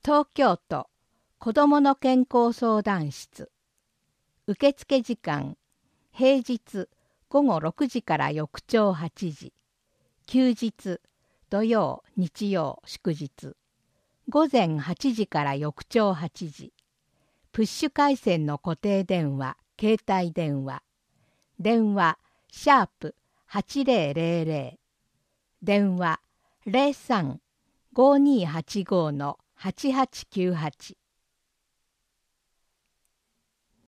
東京都子どもの健康相談室。受付時間、平日午後6時から翌朝8時、休日土曜、日曜、祝日、午前8時から翌朝8時、プッシュ回線の固定電話、携帯電話、電話#8000、電話03-5285-8898